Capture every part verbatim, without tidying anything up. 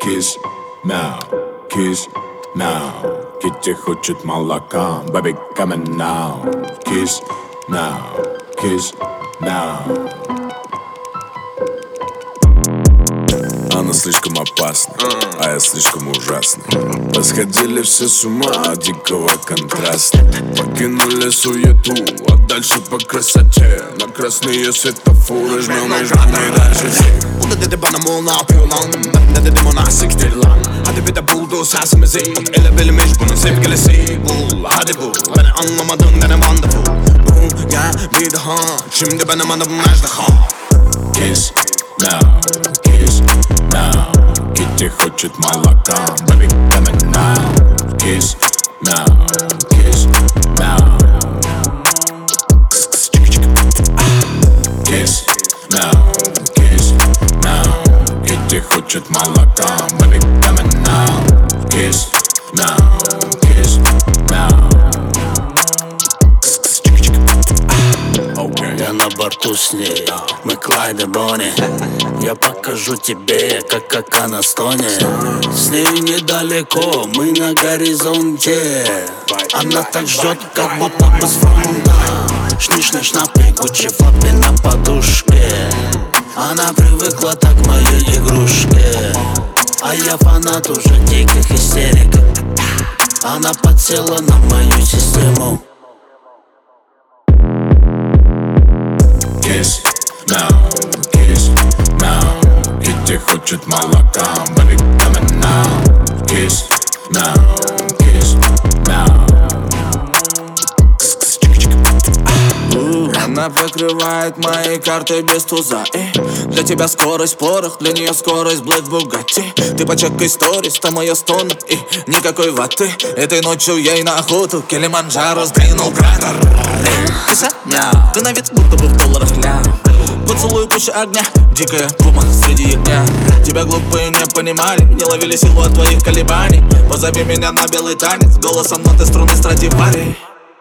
kiss now, kiss now. Kitty хочет молока, baby coming now. Kiss now, kiss now. Она слишком опасна, а я слишком ужасный. Посходили все с ума от дикого контраста. Покинули суету, а дальше по красоте. На красные светофоры жмем и жмем и дальше всех. Bunda dedi bana mol ne yapıyor lan? Ben de dedim ona siktir lan. Hadi bir de buldu sesimizi. Ele bilmiş bunun sevgilisi. Bul hadi bul. Beni anlamadın denem wonderful. Bul gel bir daha. Şimdi benim adım Ejderha. Kiss now, kiss now. Kitty хочет молока, baby coming now. Kiss now, kiss now. Kiss now, kiss now. Kitty хочет молока, baby coming now. Kiss now, kiss now. Okay. Я на борту с ней, мы Клайд и Бонни. Я покажу тебе, как как она стонет. С ней недалеко, мы на горизонте. Она так ждет, как будто бы с фронта. Шниш-ниш на пригуче, флаппи на подушке. Она привыкла так к моей игрушке. А я фанат уже диких истерик. Она подсела на мою систему. Kiss now, kiss now. Kitty хочет молока, baby coming now. Kiss now, kiss now. Она покрывает мои карты без туза. И для тебя скорость порох, для нее скорость Блэк Бугатти. Ты почекай сторис, там моя стона и никакой ваты. Этой ночью ей на охоту Килиманджаро сдвинул кратер. Киса, мяу, ты на вид будто бы в долларах ля. Поцелуй пуще огня, дикая пума среди ягня. Тебя глупые не понимали, не ловили силу от твоих колебаний. Позови меня на белый танец, голосом ноты струны Страдивари.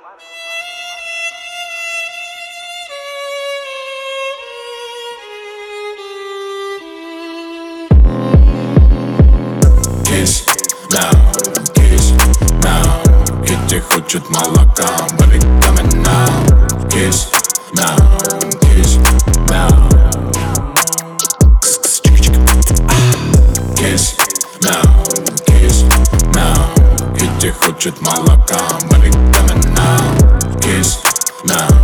Kiss now, kiss now. Kitty хочет молока, baby coming now. Kiss now, kiss now. Kiss now, kiss now. Kitty хочет молока, baby coming now. Kiss now.